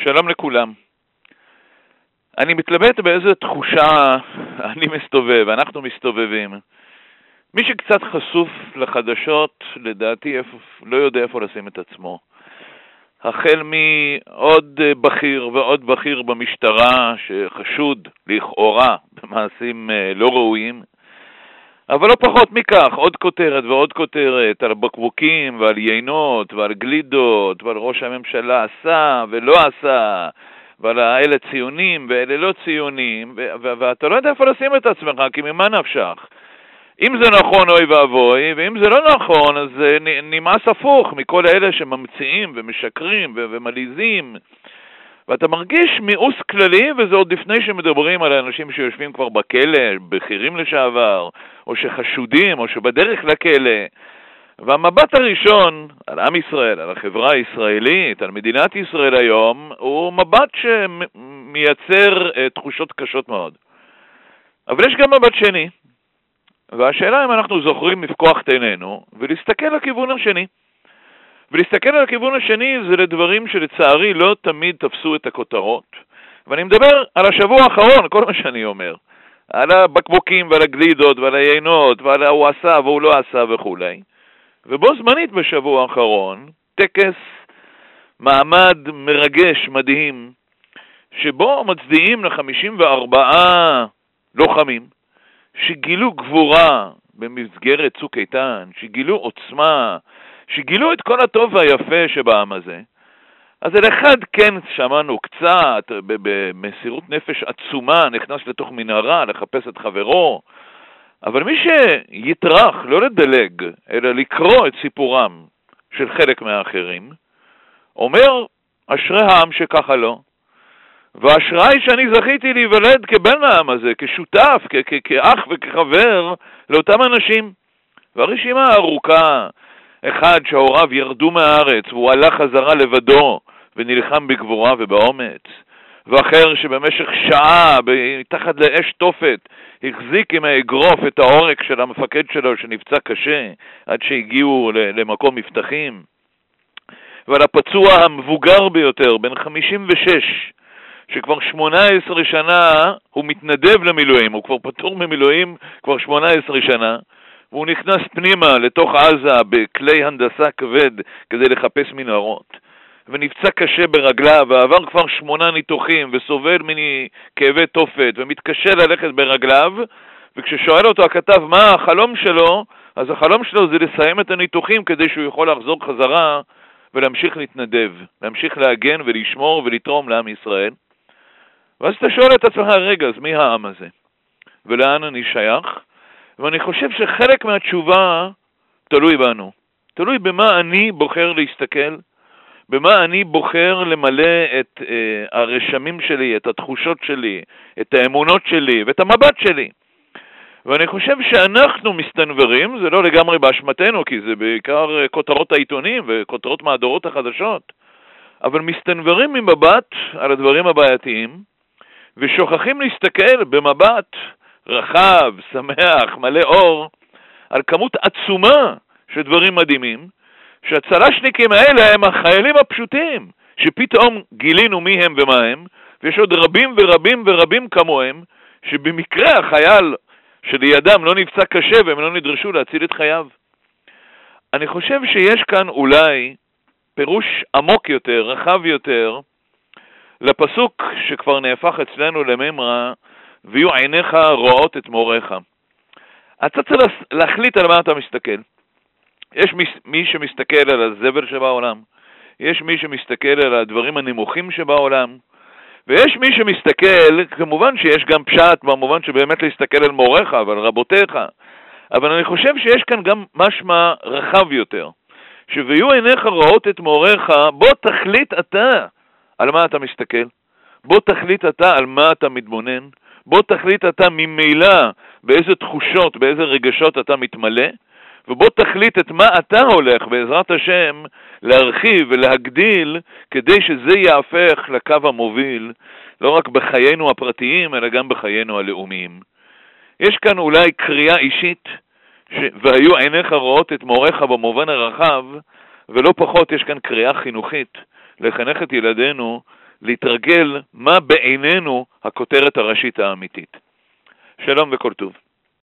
שלום לכולם. אני מתלבט באיזו תחושה אנחנו מסתובבים. מי שקצת חשוף לחדשות, לדעתי לא יודע איפה לשים את עצמו. החל מעוד בכיר ועוד בכיר במשטרה שחשוד לכאורה במעשים לא ראויים, אבל לא פחות מכך, עוד כותרת ועוד כותרת על בקבוקים ועל יינות ועל גלידות ועל ראש הממשלה עשה ולא עשה ועל אלה ציונים ואלה לא ציונים, ואתה לא יודע איפה לשים את עצמך, כי ממה נפשך? אם זה נכון אוי ואבוי, ואם זה לא נכון אז נמאס הפוך מכל אלה שממציאים ומשקרים ומליזים, ואתה מרגיש מיאוס כללי, וזה עוד לפני שמדברים על האנשים שיושבים כבר בכלא, בכירים לשעבר, או שחשודים, או שבדרך לכלא. והמבט הראשון על עם ישראל, על החברה הישראלית, על מדינת ישראל היום, הוא מבט שמייצר תחושות קשות מאוד. אבל יש גם מבט שני, והשאלה אם אנחנו זוכרים לפקוח את עינינו ולהסתכל לכיוון השני. ולהסתכל על הכיוון השני זה לדברים שלצערי לא תמיד תפסו את הכותרות. ואני מדבר על השבוע האחרון, כל מה שאני אומר. על הבקבוקים ועל הגלידות ועל היינות ועל הוא עשה והוא לא עשה וכו'. ובו זמנית בשבוע האחרון, טקס מעמד מרגש מדהים, שבו מצדיעים ל54 לוחמים, שגילו גבורה במסגרת צוק איתן, שגילו עוצמה, שגילו את כל הטוב והיפה שבעם הזה. אז אל אחד כן שמענו קצת, במסירות נפש עצומה, נכנס לתוך מנהרה לחפש את חברו, אבל מי שיתרח, לא לדלג, אלא לקרוא את סיפורם של חלק מהאחרים, אומר, אשרי העם שככה לא. והאשרי שאני זכיתי להיוולד כבן העם הזה, כשותף, כאח וכחבר לאותם אנשים. והרשימה הארוכה, אחד שההוריו ירדו מהארץ והוא הלך חזרה לבדו ונלחם בגבורה ובאומץ, ואחר שבמשך שעה תחת לאש תופת החזיק עם האגרוף את העורק של המפקד שלו שנפצע קשה עד שהגיעו למקום מבטחים, ועל הפצוע המבוגר ביותר בן 56 שכבר 18 שנה הוא מתנדב למילואים, הוא כבר פטור ממילואים כבר 18 שנה, והוא נכנס פנימה לתוך עזה בכלי הנדסה כבד כדי לחפש מנהרות, ונפצע קשה ברגליו, ועבר כבר 8 ניתוחים, וסובל מכאבי תופת, ומתקשה ללכת ברגליו, וכששואל אותו הכתב מה החלום שלו, אז החלום שלו זה לסיים את הניתוחים כדי שהוא יכול לחזור חזרה, ולהמשיך להתנדב, להמשיך להגן ולשמור ולתרום לעם ישראל. ואז אתה שואל את עצמך, רגע, אז מי העם הזה? ולאן אני שייך? ואני חושב שחלק מהתשובה תלוי בנו. תלוי במה אני בוחר להסתכל, במה אני בוחר למלא את הרשמים שלי, את התחושות שלי, את האמונות שלי ואת המבט שלי. ואני חושב שאנחנו מסתנברים, זה לא לגמרי באשמתנו, כי זה בעיקר כותרות העיתונים וכותרות מהדורות החדשות, אבל מסתנברים ממבט על הדברים הבעייתיים, ושוכחים להסתכל במבט רחב, שמח, מלא אור, על כמות עצומה של דברים מדהימים, שהצלשניקים האלה הם החיילים הפשוטים, שפתאום גילינו מי הם ומה הם, ויש עוד רבים ורבים ורבים כמוהם, שבמקרה החייל שלידם לא נפצע קשה והם לא נדרשו להציל את חייו. אני חושב שיש כאן אולי פירוש עמוק יותר, רחב יותר, לפסוק שכבר נהפך אצלנו לממרה, ויהיו עיניך רואות את מוריך. אתה צריך להחליט על מה אתה מסתכל. יש מי שמסתכל על הזבל שבעולם, יש מי שמסתכל על הדברים הנמוכים שבעולם, ויש מי שמסתכל, כמובן שיש גם פשט, במובן שבאמת להסתכל על מוריך ועל רבותיך, אבל אני חושב שיש כאן גם משמע רחב יותר, שויהיו עיניך רואות את מוריך, בוא תחליט אתה על מה אתה מסתכל, בוא תחליט אתה על מה אתה מתבונן, בוא תחליט אתה ממילא באיזה תחושות, באיזה רגשות אתה מתמלא, ובוא תחליט את מה אתה הולך בעזרת השם להרחיב ולהגדיל כדי שזה יהפך לקו המוביל, לא רק בחיינו הפרטיים אלא גם בחיינו הלאומיים. יש כאן אולי קריאה אישית, והיו עיניך רואות את מוריך במובן הרחב, ולא פחות יש כאן קריאה חינוכית לחנך את ילדינו להתרגל מה בעינינו הכותרת הראשית האמיתית. שלום וכל טוב.